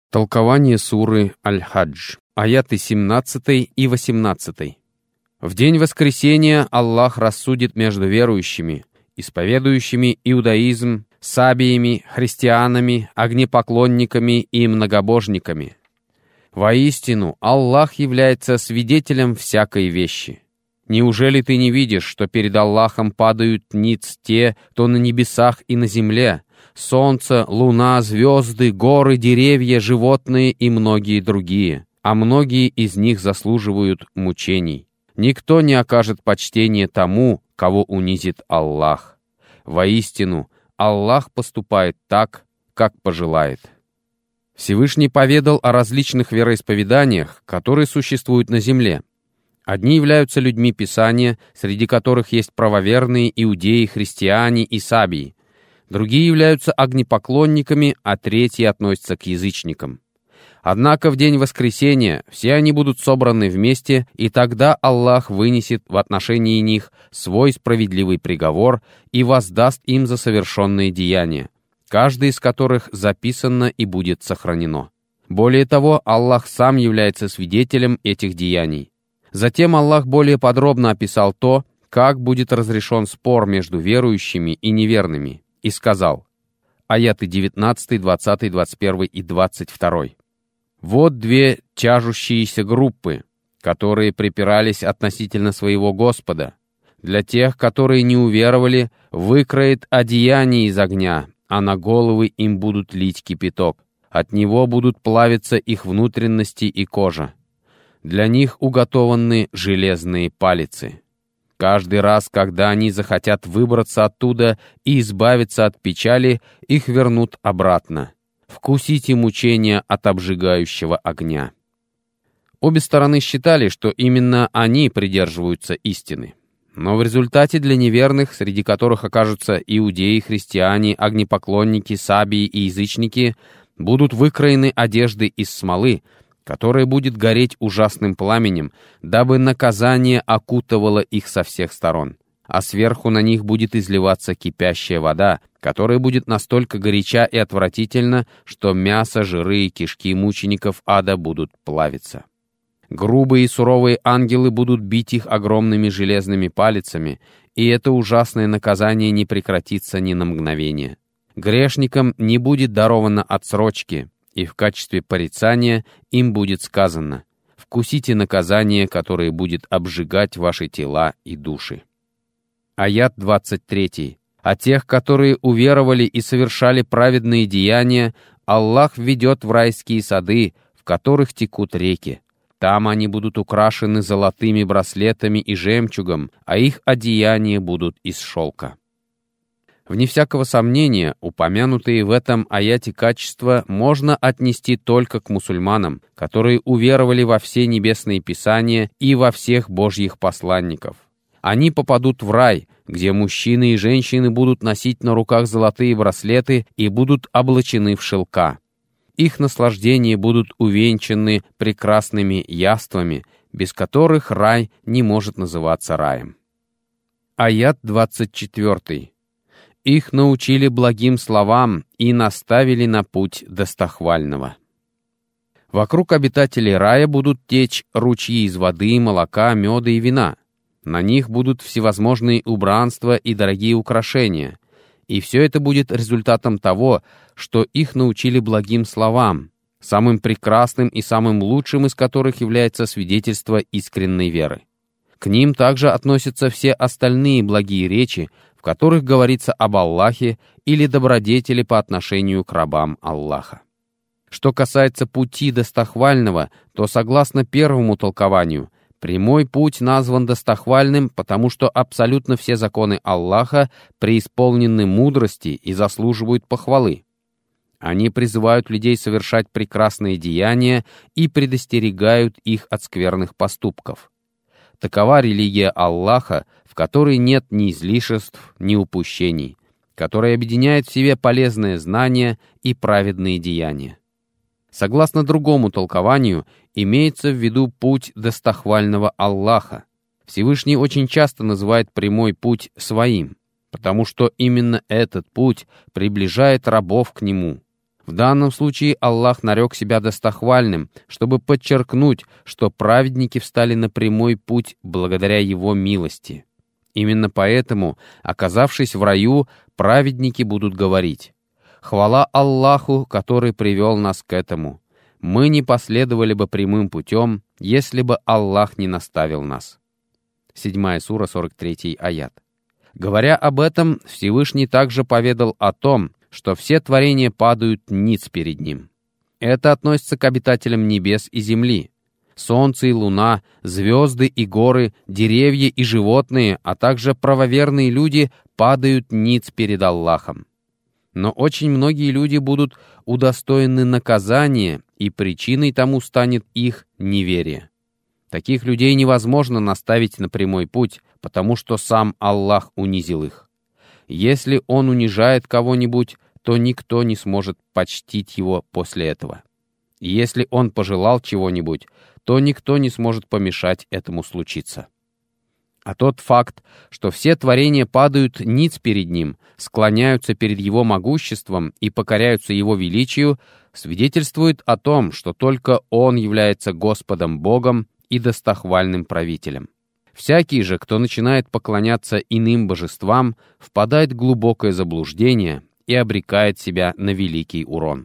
Толкование суры Аль-Хадж, аяты 17 и 18. В день воскресения Аллах рассудит между верующими, исповедующими иудаизм, сабиями, христианами, огнепоклонниками и многобожниками. Воистину, Аллах является свидетелем всякой вещи. Неужели ты не видишь, что перед Аллахом падают ниц те, кто на небесах и на земле, солнце, луна, звезды, горы, деревья, животные и многие другие, а многие из них заслуживают мучений. Никто не окажет почтения тому, кого унизит Аллах. Воистину, Аллах поступает так, как пожелает. Всевышний поведал о различных вероисповеданиях, которые существуют на земле. Одни являются людьми Писания, среди которых есть правоверные иудеи, христиане и сабии. Другие являются огнепоклонниками, а третьи относятся к язычникам. Однако в день воскресения все они будут собраны вместе, и тогда Аллах вынесет в отношении них свой справедливый приговор и воздаст им за совершенные деяния, каждый из которых записано и будет сохранено. Более того, Аллах сам является свидетелем этих деяний. Затем Аллах более подробно описал то, как будет разрешен спор между верующими и неверными, и сказал, аяты 19, 20, 21 и 22. «Вот две тяжущиеся группы, которые припирались относительно своего Господа. Для тех, которые не уверовали, выкроет одеяние из огня, а на головы им будут лить кипяток. От него будут плавиться их внутренности и кожа. Для них уготованы железные палицы. Каждый раз, когда они захотят выбраться оттуда и избавиться от печали, их вернут обратно. Вкусите мучения от обжигающего огня». Обе стороны считали, что именно они придерживаются истины. Но в результате для неверных, среди которых окажутся иудеи, христиане, огнепоклонники, сабии и язычники, будут выкроены одежды из смолы, которая будет гореть ужасным пламенем, дабы наказание окутывало их со всех сторон. А сверху на них будет изливаться кипящая вода, которая будет настолько горяча и отвратительна, что мясо, жиры и кишки мучеников ада будут плавиться. Грубые и суровые ангелы будут бить их огромными железными палицами, и это ужасное наказание не прекратится ни на мгновение. Грешникам не будет даровано отсрочки, и в качестве порицания им будет сказано: «Вкусите наказание, которое будет обжигать ваши тела и души». Аят 23. «А тех, которые уверовали и совершали праведные деяния, Аллах введет в райские сады, в которых текут реки. Там они будут украшены золотыми браслетами и жемчугом, а их одеяния будут из шелка». Вне всякого сомнения, упомянутые в этом аяте качества можно отнести только к мусульманам, которые уверовали во все небесные писания и во всех Божьих посланников. Они попадут в рай, где мужчины и женщины будут носить на руках золотые браслеты и будут облачены в шелка. Их наслаждения будут увенчаны прекрасными яствами, без которых рай не может называться раем. Аят 24. «Их научили благим словам и наставили на путь достохвального». Вокруг обитателей рая будут течь ручьи из воды, молока, меда и вина. На них будут всевозможные убранства и дорогие украшения. И все это будет результатом того, что их научили благим словам, самым прекрасным и самым лучшим из которых является свидетельство искренней веры. К ним также относятся все остальные благие речи, в которых говорится об Аллахе или добродетели по отношению к рабам Аллаха. Что касается пути достохвального, то, согласно первому толкованию, прямой путь назван достохвальным, потому что абсолютно все законы Аллаха преисполнены мудрости и заслуживают похвалы. Они призывают людей совершать прекрасные деяния и предостерегают их от скверных поступков. Такова религия Аллаха, в которой нет ни излишеств, ни упущений, которая объединяет в себе полезное знание и праведные деяния. Согласно другому толкованию, имеется в виду путь достохвального Аллаха. Всевышний очень часто называет прямой путь своим, потому что именно этот путь приближает рабов к Нему. В данном случае Аллах нарек себя достохвальным, чтобы подчеркнуть, что праведники встали на прямой путь благодаря Его милости. Именно поэтому, оказавшись в раю, праведники будут говорить: «Хвала Аллаху, который привел нас к этому. Мы не последовали бы прямым путем, если бы Аллах не наставил нас». 7 сура, 43 аят. Говоря об этом, Всевышний также поведал о том, что все творения падают ниц перед Ним. Это относится к обитателям небес и земли. Солнце и луна, звезды и горы, деревья и животные, а также правоверные люди падают ниц перед Аллахом. Но очень многие люди будут удостоены наказания, и причиной тому станет их неверие. Таких людей невозможно наставить на прямой путь, потому что сам Аллах унизил их. Если Он унижает кого-нибудь, то никто не сможет почтить его после этого. Если Он пожелал чего-нибудь, то никто не сможет помешать этому случиться. А тот факт, что все творения падают ниц перед Ним, склоняются перед Его могуществом и покоряются Его величию, свидетельствует о том, что только Он является Господом Богом и достохвальным правителем. Всякий же, кто начинает поклоняться иным божествам, впадает в глубокое заблуждение и обрекает себя на великий урон.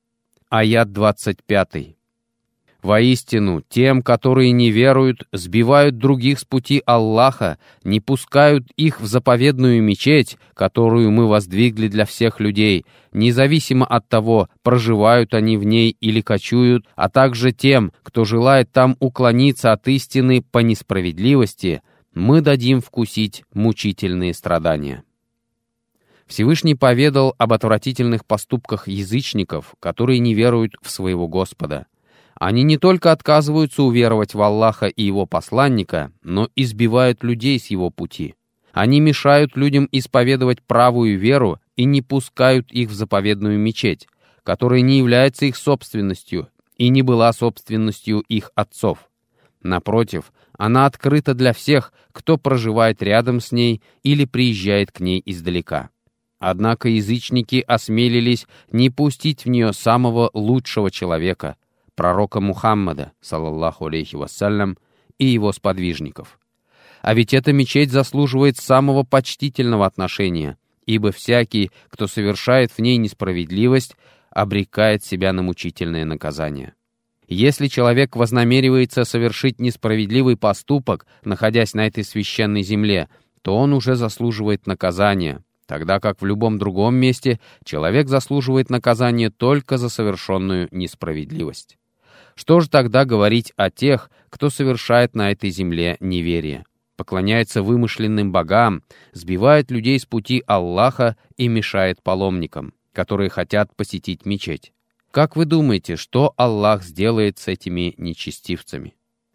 Аят 25. «Воистину, тем, которые не веруют, сбивают других с пути Аллаха, не пускают их в заповедную мечеть, которую мы воздвигли для всех людей, независимо от того, проживают они в ней или кочуют, а также тем, кто желает там уклониться от истины по несправедливости, мы дадим вкусить мучительные страдания». Всевышний поведал об отвратительных поступках язычников, которые не веруют в своего Господа. Они не только отказываются уверовать в Аллаха и Его посланника, но и сбивают людей с Его пути. Они мешают людям исповедовать правую веру и не пускают их в заповедную мечеть, которая не является их собственностью и не была собственностью их отцов. Напротив, она открыта для всех, кто проживает рядом с ней или приезжает к ней издалека. Однако язычники осмелились не пустить в нее самого лучшего человека, пророка Мухаммада, саллаллаху алейхи вассалям, и его сподвижников. А ведь эта мечеть заслуживает самого почтительного отношения, ибо всякий, кто совершает в ней несправедливость, обрекает себя на мучительное наказание. Если человек вознамеривается совершить несправедливый поступок, находясь на этой священной земле, то он уже заслуживает наказания, тогда как в любом другом месте человек заслуживает наказания только за совершенную несправедливость. Что же тогда говорить о тех, кто совершает на этой земле неверие, поклоняется вымышленным богам, сбивает людей с пути Аллаха и мешает паломникам, которые хотят посетить мечеть? Как вы думаете, что Аллах сделает с этими нечестивцами?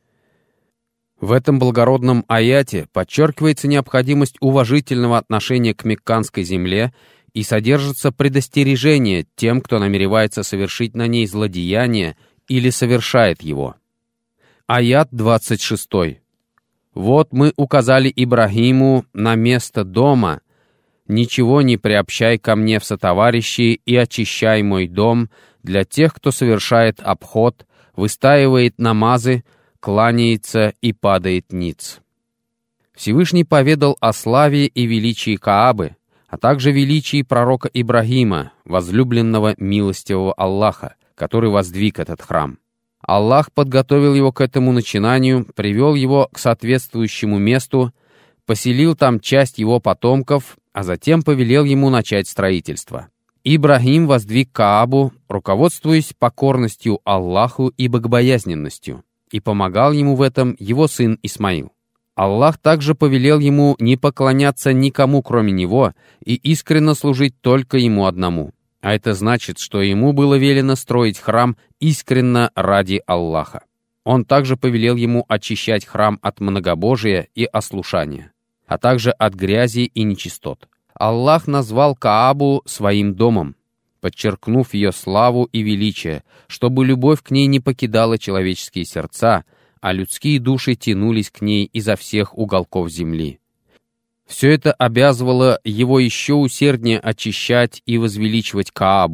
В этом благородном аяте подчеркивается необходимость уважительного отношения к мекканской земле и содержится предостережение тем, кто намеревается совершить на ней злодеяние или совершает его. Аят 26. «Вот мы указали Ибрагиму на место дома. Ничего не приобщай ко мне в сотоварищи и очищай мой дом для тех, кто совершает обход, выстаивает намазы, кланяется и падает ниц». Всевышний поведал о славе и величии Каабы, а также величии пророка Ибрагима, возлюбленного милостивого Аллаха, который воздвиг этот храм. Аллах подготовил его к этому начинанию, привел его к соответствующему месту, поселил там часть его потомков, а затем повелел ему начать строительство. Ибрагим воздвиг Каабу, руководствуясь покорностью Аллаху и богобоязненностью, и помогал ему в этом его сын Исмаил. Аллах также повелел ему не поклоняться никому, кроме него, и искренно служить только ему одному. А это значит, что ему было велено строить храм искренно ради Аллаха. Он также повелел ему очищать храм от многобожия и ослушания, а также от грязи и нечистот. Аллах назвал Каабу своим домом, подчеркнув ее славу и величие, чтобы любовь к ней не покидала человеческие сердца, а людские души тянулись к ней изо всех уголков земли. Все это обязывало его еще усерднее очищать и возвеличивать Каабу,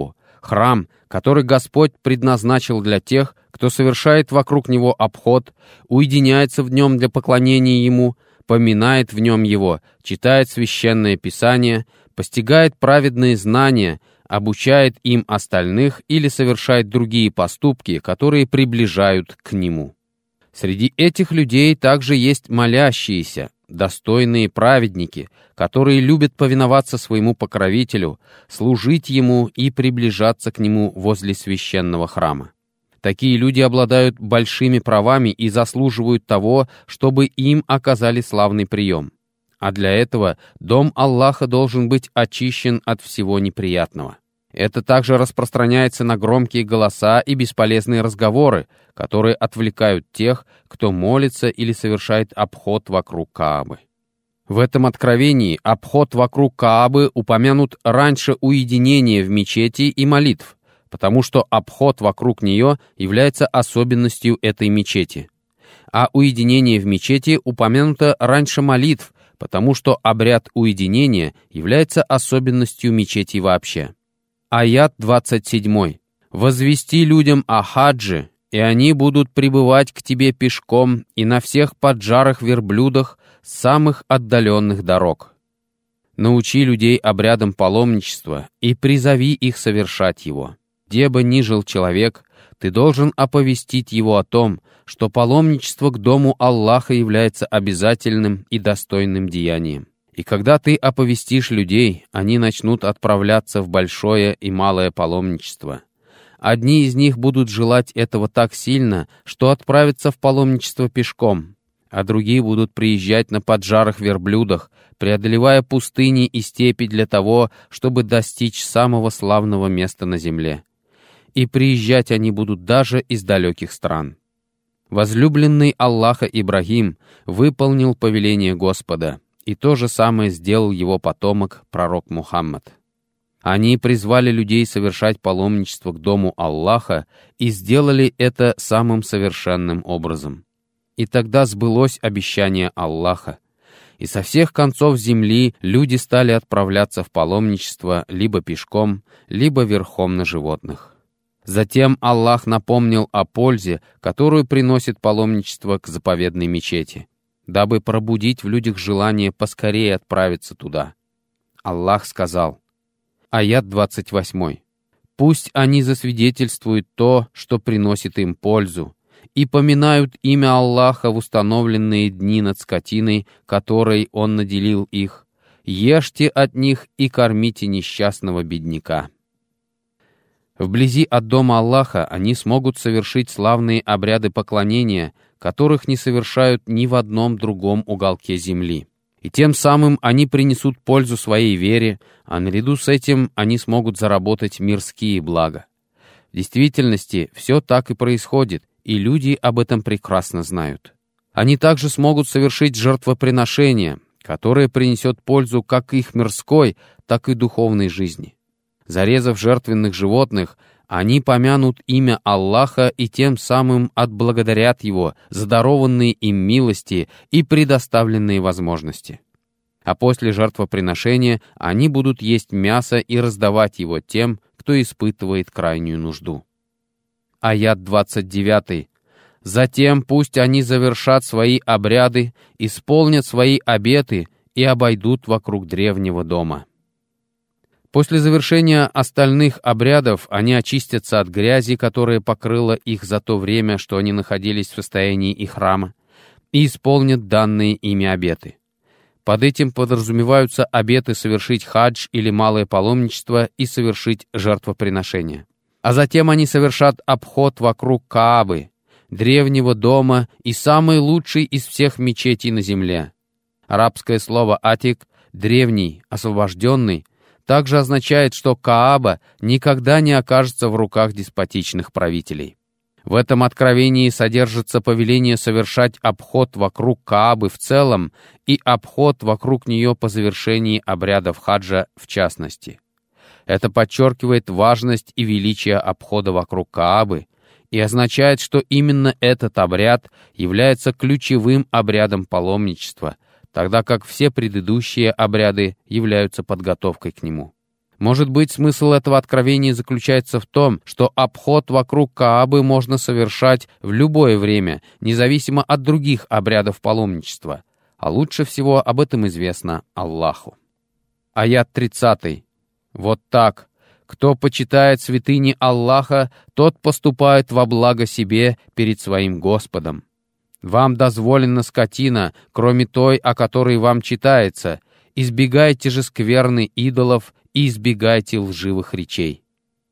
Храм, который Господь предназначил для тех, кто совершает вокруг него обход, уединяется в нем для поклонения Ему, поминает в нем Его, читает священное Писание, постигает праведные знания, обучает им остальных или совершает другие поступки, которые приближают к Нему. Среди этих людей также есть молящиеся, достойные праведники, которые любят повиноваться своему покровителю, служить ему и приближаться к нему возле священного храма. Такие люди обладают большими правами и заслуживают того, чтобы им оказали славный прием. А для этого дом Аллаха должен быть очищен от всего неприятного. Это также распространяется на громкие голоса и бесполезные разговоры, которые отвлекают тех, кто молится или совершает обход вокруг Каабы. В этом откровении обход вокруг Каабы упомянут раньше уединения в мечети и молитв, потому что обход вокруг нее является особенностью этой мечети. А уединение в мечети упомянуто раньше молитв, потому что обряд уединения является особенностью мечети вообще. Аят 27. «Возвести людям о хаджи, и они будут прибывать к тебе пешком и на всех поджарых верблюдах с самых отдаленных дорог. Научи людей обрядам паломничества и призови их совершать его. Где бы ни жил человек, ты должен оповестить его о том, что паломничество к дому Аллаха является обязательным и достойным деянием. И когда ты оповестишь людей, они начнут отправляться в большое и малое паломничество. Одни из них будут желать этого так сильно, что отправятся в паломничество пешком, а другие будут приезжать на поджарых верблюдах, преодолевая пустыни и степи для того, чтобы достичь самого славного места на земле. И приезжать они будут даже из далеких стран. Возлюбленный Аллаха Ибрагим выполнил повеление Господа, и то же самое сделал его потомок, пророк Мухаммад. Они призвали людей совершать паломничество к дому Аллаха и сделали это самым совершенным образом. И тогда сбылось обещание Аллаха, и со всех концов земли люди стали отправляться в паломничество либо пешком, либо верхом на животных. Затем Аллах напомнил о пользе, которую приносит паломничество к заповедной мечети, дабы пробудить в людях желание поскорее отправиться туда. Аллах сказал, аят 28. «Пусть они засвидетельствуют то, что приносит им пользу, и поминают имя Аллаха в установленные дни над скотиной, которой Он наделил их. Ешьте от них и кормите несчастного бедняка». Вблизи от дома Аллаха они смогут совершить славные обряды поклонения, которых не совершают ни в одном другом уголке земли. И тем самым они принесут пользу своей вере, а наряду с этим они смогут заработать мирские блага. В действительности все так и происходит, и люди об этом прекрасно знают. Они также смогут совершить жертвоприношение, которое принесет пользу как их мирской, так и духовной жизни. Зарезав жертвенных животных, они помянут имя Аллаха и тем самым отблагодарят Его за дарованные им милости и предоставленные возможности. А после жертвоприношения они будут есть мясо и раздавать его тем, кто испытывает крайнюю нужду. Аят 29. «Затем пусть они завершат свои обряды, исполнят свои обеты и обойдут вокруг древнего дома». После завершения остальных обрядов они очистятся от грязи, которая покрыла их за то время, что они находились в состоянии ихрама, и исполнят данные ими обеты. Под этим подразумеваются обеты совершить хадж или малое паломничество и совершить жертвоприношение. А затем они совершат обход вокруг Каабы, древнего дома и самой лучшей из всех мечетей на земле. Арабское слово «атик» — древний, освобожденный, также означает, что Кааба никогда не окажется в руках деспотичных правителей. В этом откровении содержится повеление совершать обход вокруг Каабы в целом и обход вокруг нее по завершении обрядов хаджа в частности. Это подчеркивает важность и величие обхода вокруг Каабы и означает, что именно этот обряд является ключевым обрядом паломничества, тогда как все предыдущие обряды являются подготовкой к нему. Может быть, смысл этого откровения заключается в том, что обход вокруг Каабы можно совершать в любое время, независимо от других обрядов паломничества, а лучше всего об этом известно Аллаху. Аят 30. Вот так. Кто почитает святыни Аллаха, тот поступает во благо себе перед своим Господом. Вам дозволена скотина, кроме той, о которой вам читается. Избегайте же скверны идолов и избегайте лживых речей.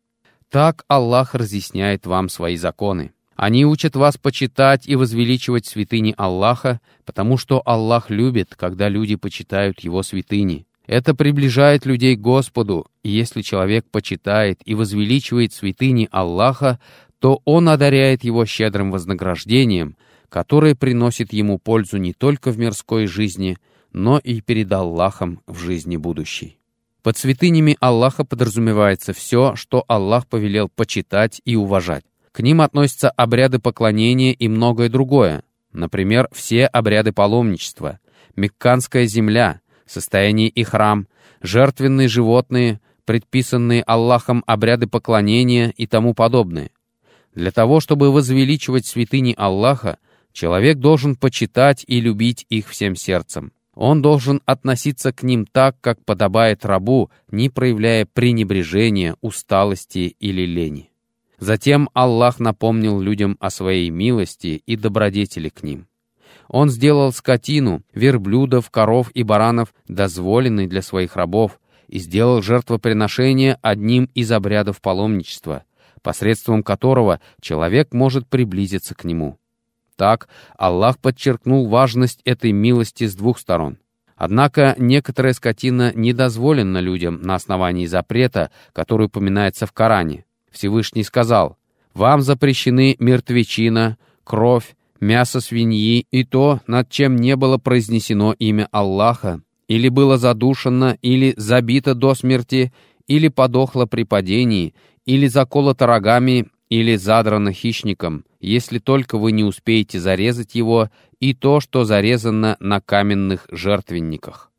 Так Аллах разъясняет вам свои законы. Они учат вас почитать и возвеличивать святыни Аллаха, потому что Аллах любит, когда люди почитают Его святыни. Это приближает людей к Господу, и если человек почитает и возвеличивает святыни Аллаха, то Он одаряет его щедрым вознаграждением, которое приносит ему пользу не только в мирской жизни, но и перед Аллахом в жизни будущей. Под святынями Аллаха подразумевается все, что Аллах повелел почитать и уважать. К ним относятся обряды поклонения и многое другое, например, все обряды паломничества, Мекканская земля, состояние ихрам, жертвенные животные, предписанные Аллахом обряды поклонения и тому подобное. Для того, чтобы возвеличивать святыни Аллаха, человек должен почитать и любить их всем сердцем. Он должен относиться к ним так, как подобает рабу, не проявляя пренебрежения, усталости или лени. Затем Аллах напомнил людям о своей милости и добродетели к ним. Он сделал скотину, верблюдов, коров и баранов дозволенной для своих рабов и сделал жертвоприношение одним из обрядов паломничества, посредством которого человек может приблизиться к нему. Так Аллах подчеркнул важность этой милости с двух сторон. Однако некоторая скотина не дозволена людям на основании запрета, который упоминается в Коране. Всевышний сказал: «Вам запрещены мертвечина, кровь, мясо свиньи и то, над чем не было произнесено имя Аллаха, или было задушено, или забито до смерти, или подохло при падении, или заколото рогами, или задрано хищником, если только вы не успеете зарезать его, и то, что зарезано на каменных жертвенниках».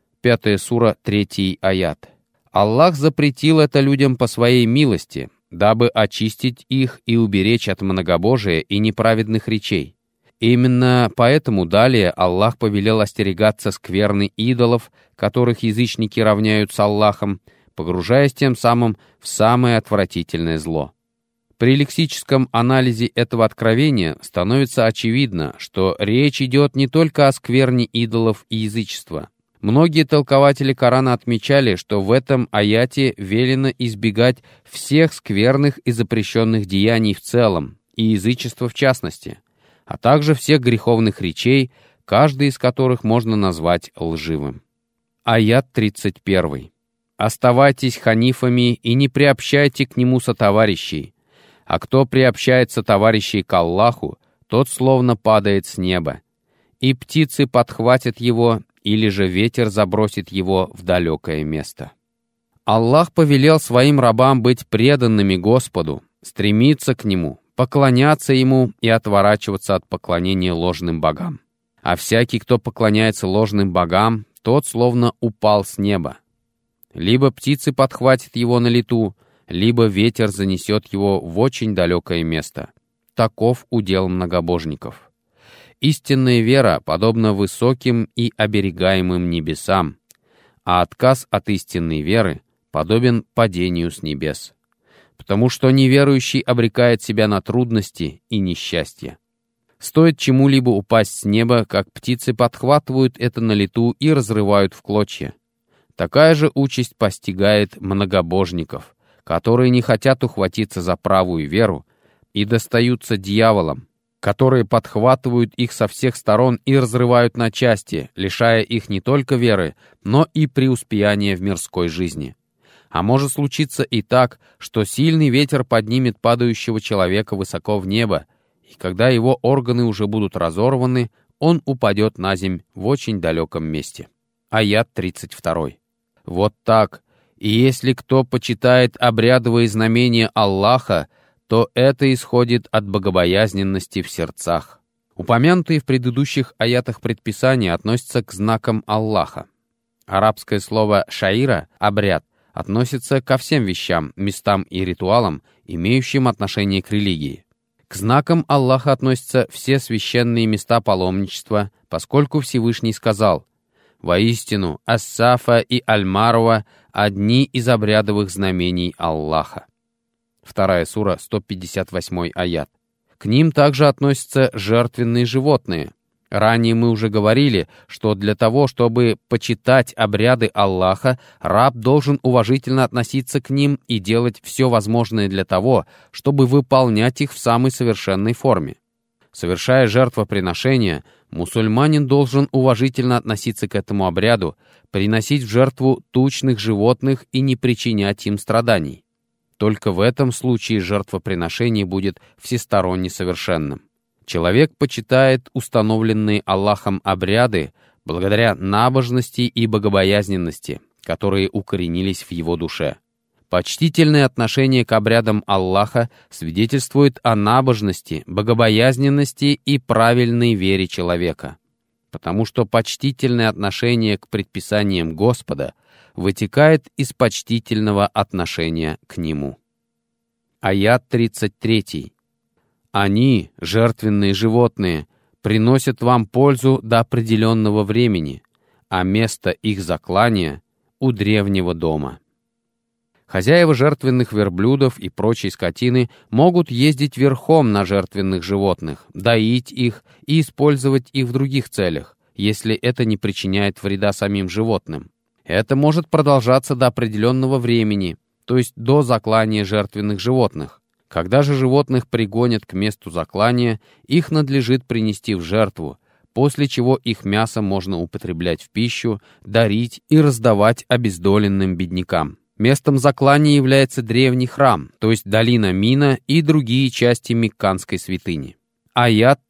5 сура, 3 аят. Аллах запретил это людям по своей милости, дабы очистить их и уберечь от многобожия и неправедных речей. Именно поэтому далее Аллах повелел остерегаться скверны идолов, которых язычники равняют с Аллахом, погружаясь тем самым в самое отвратительное зло. При лексическом анализе этого откровения становится очевидно, что речь идет не только о скверне идолов и язычества. Многие толкователи Корана отмечали, что в этом аяте велено избегать всех скверных и запрещенных деяний в целом, и язычества в частности, а также всех греховных речей, каждый из которых можно назвать лживым. Аят 31. «Оставайтесь ханифами и не приобщайте к нему сотоварищей, а кто приобщает сотоварищей к Аллаху, тот словно падает с неба, и птицы подхватят его, или же ветер забросит его в далекое место». Аллах повелел своим рабам быть преданными Господу, стремиться к Нему, поклоняться Ему и отворачиваться от поклонения ложным богам. А всякий, кто поклоняется ложным богам, тот словно упал с неба. Либо птицы подхватят его на лету, либо ветер занесет его в очень далекое место. Таков удел многобожников. Истинная вера подобна высоким и оберегаемым небесам, а отказ от истинной веры подобен падению с небес, потому что неверующий обрекает себя на трудности и несчастье. Стоит чему-либо упасть с неба, как птицы подхватывают это на лету и разрывают в клочья. Такая же участь постигает многобожников, которые не хотят ухватиться за правую веру и достаются дьяволам, которые подхватывают их со всех сторон и разрывают на части, лишая их не только веры, но и преуспеяния в мирской жизни. А может случиться и так, что сильный ветер поднимет падающего человека высоко в небо, и когда его органы уже будут разорваны, он упадет на земь в очень далеком месте. Аят 32. Вот так. И если кто почитает обрядовые знамения Аллаха, то это исходит от богобоязненности в сердцах. Упомянутые в предыдущих аятах предписания относятся к знакам Аллаха. Арабское слово «шаира» — обряд относится ко всем вещам, местам и ритуалам, имеющим отношение к религии. К знакам Аллаха относятся все священные места паломничества, поскольку Всевышний сказал: «Воистину, Ас-Сафа и Аль-Марва — одни из обрядовых знамений Аллаха». 2 сура, 158 аят. К ним также относятся жертвенные животные. Ранее мы уже говорили, что для того, чтобы почитать обряды Аллаха, раб должен уважительно относиться к ним и делать все возможное для того, чтобы выполнять их в самой совершенной форме. Совершая жертвоприношение, мусульманин должен уважительно относиться к этому обряду, приносить в жертву тучных животных и не причинять им страданий. Только в этом случае жертвоприношение будет всесторонне совершенным. Человек почитает установленные Аллахом обряды благодаря набожности и богобоязненности, которые укоренились в его душе. Почтительное отношение к обрядам Аллаха свидетельствует о набожности, богобоязненности и правильной вере человека, потому что почтительное отношение к предписаниям Господа вытекает из почтительного отношения к Нему. Аят 33. «Они, жертвенные животные, приносят вам пользу до определенного времени, а место их заклания у древнего дома». Хозяева жертвенных верблюдов и прочей скотины могут ездить верхом на жертвенных животных, доить их и использовать их в других целях, если это не причиняет вреда самим животным. Это может продолжаться до определенного времени, то есть до заклания жертвенных животных. Когда же животных пригонят к месту заклания, их надлежит принести в жертву, после чего их мясо можно употреблять в пищу, дарить и раздавать обездоленным беднякам. Местом заклания является древний храм, то есть долина Мина и другие части Мекканской святыни. Аят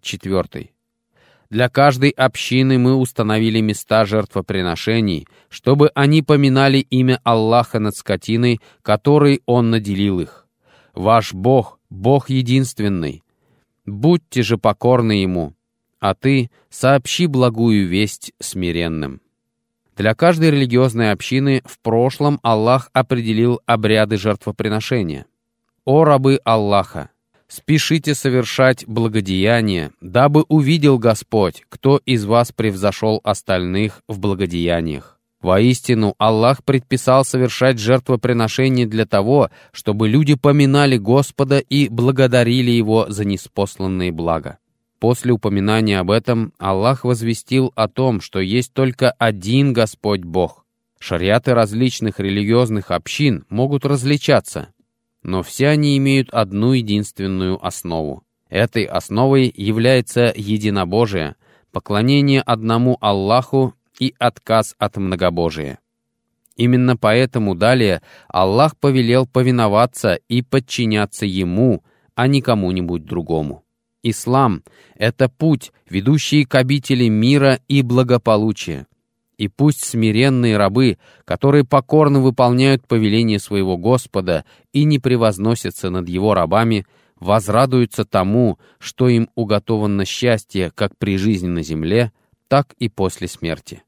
34. «Для каждой общины мы установили места жертвоприношений, чтобы они поминали имя Аллаха над скотиной, которой Он наделил их. Ваш Бог — Бог единственный. Будьте же покорны Ему, а ты сообщи благую весть смиренным». Для каждой религиозной общины в прошлом Аллах определил обряды жертвоприношения. «О рабы Аллаха! Спешите совершать благодеяния, дабы увидел Господь, кто из вас превзошел остальных в благодеяниях. Воистину, Аллах предписал совершать жертвоприношения для того, чтобы люди поминали Господа и благодарили Его за ниспосланные блага. После упоминания об этом Аллах возвестил о том, что есть только один Господь Бог. Шариаты различных религиозных общин могут различаться, но все они имеют одну единственную основу. Этой основой является единобожие, поклонение одному Аллаху и отказ от многобожия. Именно поэтому далее Аллах повелел повиноваться и подчиняться Ему, а не кому-нибудь другому. Ислам — это путь, ведущий к обители мира и благополучия. И пусть смиренные рабы, которые покорно выполняют повеление своего Господа и не превозносятся над Его рабами, возрадуются тому, что им уготовано счастье как при жизни на земле, так и после смерти.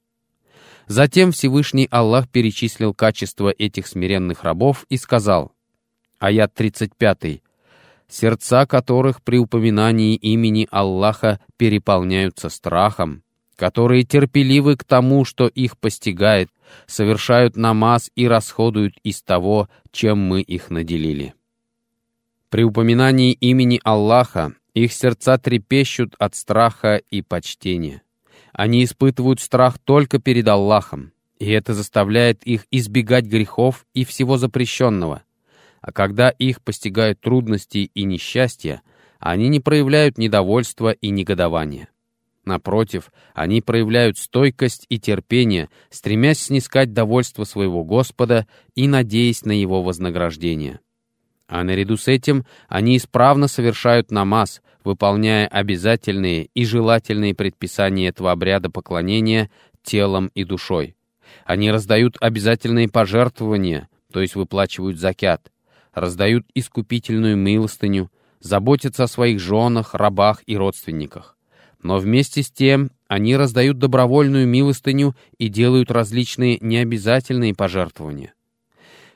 Затем Всевышний Аллах перечислил качества этих смиренных рабов и сказал, аят 35, «Сердца которых при упоминании имени Аллаха переполняются страхом, которые терпеливы к тому, что их постигает, совершают намаз и расходуют из того, чем мы их наделили». При упоминании имени Аллаха их сердца трепещут от страха и почтения. Они испытывают страх только перед Аллахом, и это заставляет их избегать грехов и всего запрещенного. А когда их постигают трудности и несчастья, они не проявляют недовольства и негодования. Напротив, они проявляют стойкость и терпение, стремясь снискать довольство своего Господа и надеясь на Его вознаграждение. А наряду с этим они исправно совершают намаз, выполняя обязательные и желательные предписания этого обряда поклонения телом и душой. Они раздают обязательные пожертвования, то есть выплачивают закят, раздают искупительную милостыню, заботятся о своих женах, рабах и родственниках. Но вместе с тем они раздают добровольную милостыню и делают различные необязательные пожертвования.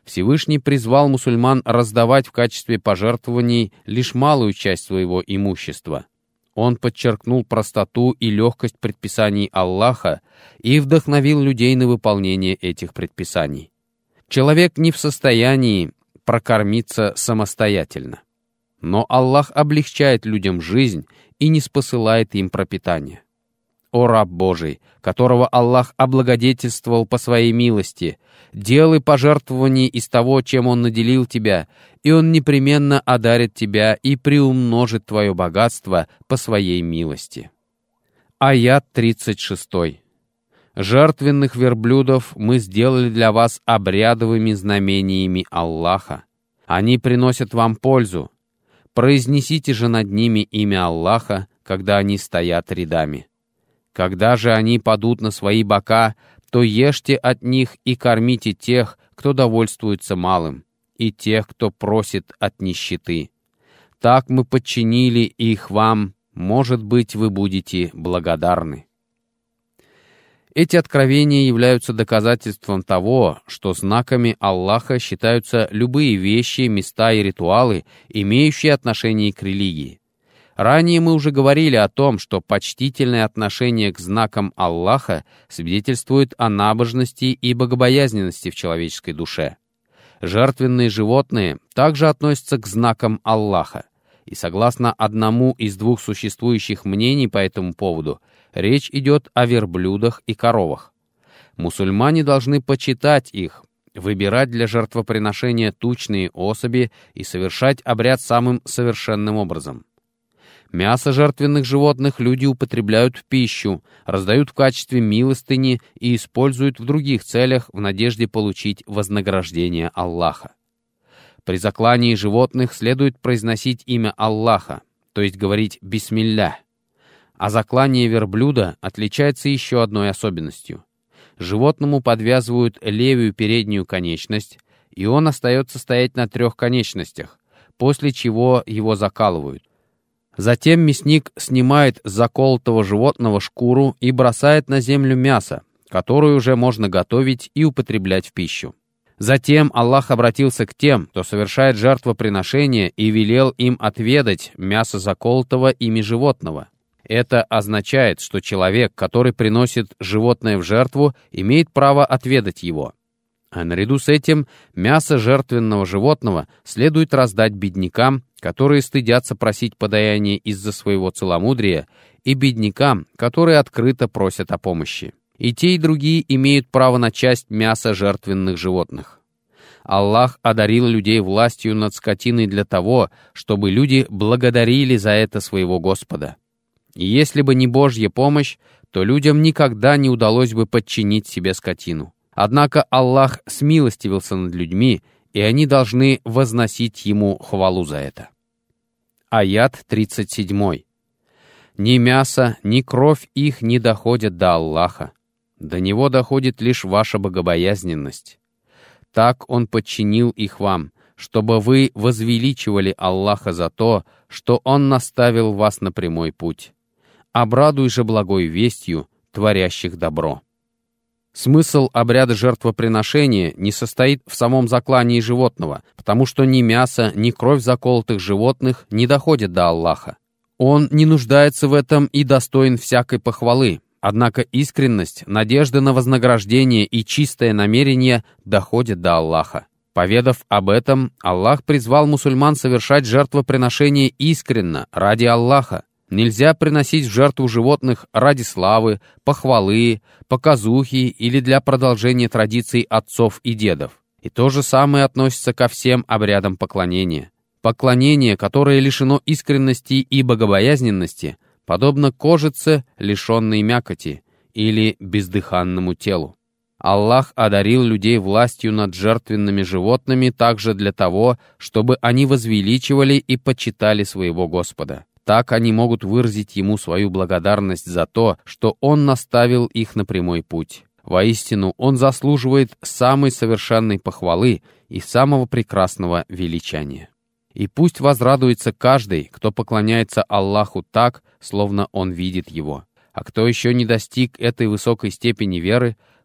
Всевышний призвал мусульман раздавать в качестве пожертвований лишь малую часть своего имущества. Он подчеркнул простоту и легкость предписаний Аллаха и вдохновил людей на выполнение этих предписаний. Человек не в состоянии прокормиться самостоятельно. Но Аллах облегчает людям жизнь и не спосылает им пропитание. О раб Божий, которого Аллах облагодетельствовал по своей милости, делай пожертвования из того, чем Он наделил тебя, и Он непременно одарит тебя и приумножит твое богатство по своей милости. Аят 36. Жертвенных верблюдов мы сделали для вас обрядовыми знамениями Аллаха. Они приносят вам пользу. Произнесите же над ними имя Аллаха, когда они стоят рядами. Когда же они падут на свои бока, то ешьте от них и кормите тех, кто довольствуется малым, и тех, кто просит от нищеты. Так мы подчинили их вам, может быть, вы будете благодарны. Эти откровения являются доказательством того, что знаками Аллаха считаются любые вещи, места и ритуалы, имеющие отношение к религии. Ранее мы уже говорили о том, что почтительное отношение к знакам Аллаха свидетельствует о набожности и богобоязненности в человеческой душе. Жертвенные животные также относятся к знакам Аллаха, и согласно одному из двух существующих мнений по этому поводу, речь идет о верблюдах и коровах. Мусульмане должны почитать их, выбирать для жертвоприношения тучные особи и совершать обряд самым совершенным образом. Мясо жертвенных животных люди употребляют в пищу, раздают в качестве милостыни и используют в других целях в надежде получить вознаграждение Аллаха. При заклании животных следует произносить имя Аллаха, то есть говорить «Бисмилля». А заклание верблюда отличается еще одной особенностью. Животному подвязывают левую переднюю конечность, и он остается стоять на 3 конечностях, после чего его закалывают. Затем мясник снимает с заколотого животного шкуру и бросает на землю мясо, которое уже можно готовить и употреблять в пищу. Затем Аллах обратился к тем, кто совершает жертвоприношение, и велел им отведать мясо заколотого ими животного. Это означает, что человек, который приносит животное в жертву, имеет право отведать его. А наряду с этим мясо жертвенного животного следует раздать беднякам, которые стыдятся просить подаяние из-за своего целомудрия, и беднякам, которые открыто просят о помощи. И те, и другие имеют право на часть мяса жертвенных животных. Аллах одарил людей властью над скотиной для того, чтобы люди благодарили за это своего Господа. И если бы не Божья помощь, то людям никогда не удалось бы подчинить себе скотину. Однако Аллах смилостивился над людьми, и они должны возносить Ему хвалу за это. Аят 37. «Ни мясо, ни кровь их не доходят до Аллаха. До Него доходит лишь ваша богобоязненность. Так Он подчинил их вам, чтобы вы возвеличивали Аллаха за то, что Он наставил вас на прямой путь. Обрадуй же благой вестью творящих добро». Смысл обряда жертвоприношения не состоит в самом заклании животного, потому что ни мясо, ни кровь заколотых животных не доходят до Аллаха. Он не нуждается в этом и достоин всякой похвалы, однако искренность, надежда на вознаграждение и чистое намерение доходят до Аллаха. Поведав об этом, Аллах призвал мусульман совершать жертвоприношение искренно, ради Аллаха. Нельзя приносить в жертву животных ради славы, похвалы, показухи или для продолжения традиций отцов и дедов. И то же самое относится ко всем обрядам поклонения. Поклонение, которое лишено искренности и богобоязненности, подобно кожице, лишенной мякоти, или бездыханному телу. Аллах одарил людей властью над жертвенными животными также для того, чтобы они возвеличивали и почитали своего Господа. Так они могут выразить Ему свою благодарность за то, что Он наставил их на прямой путь. Воистину, Он заслуживает самой совершенной похвалы и самого прекрасного величания. И пусть возрадуется каждый, кто поклоняется Аллаху так, словно он видит Его. А кто еще не достиг этой высокой степени веры,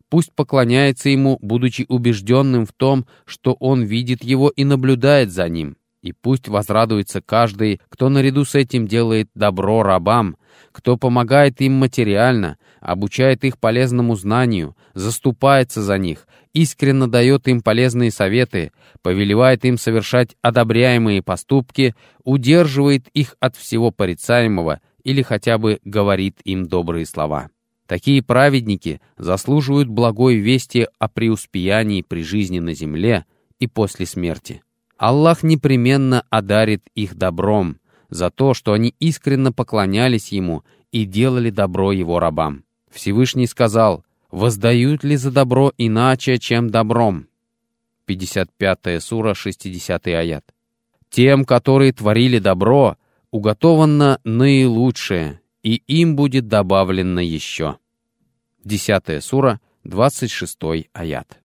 Пусть поклоняется ему, будучи убежденным в том, что он видит его и наблюдает за ним. И пусть возрадуется каждый, кто наряду с этим делает добро рабам, кто помогает им материально, обучает их полезному знанию, заступается за них, искренне дает им полезные советы, повелевает им совершать одобряемые поступки, удерживает их от всего порицаемого или хотя бы говорит им добрые слова. Такие праведники заслуживают благой вести о преуспеянии при жизни на земле и после смерти. Аллах непременно одарит их добром за то, что они искренне поклонялись Ему и делали добро Его рабам. Всевышний сказал: «Воздают ли за добро иначе, чем добром?» 55 сура, 60 аят. «Тем, которые творили добро, уготовано наилучшее, и им будет добавлено еще». 10 сура, 26 аят.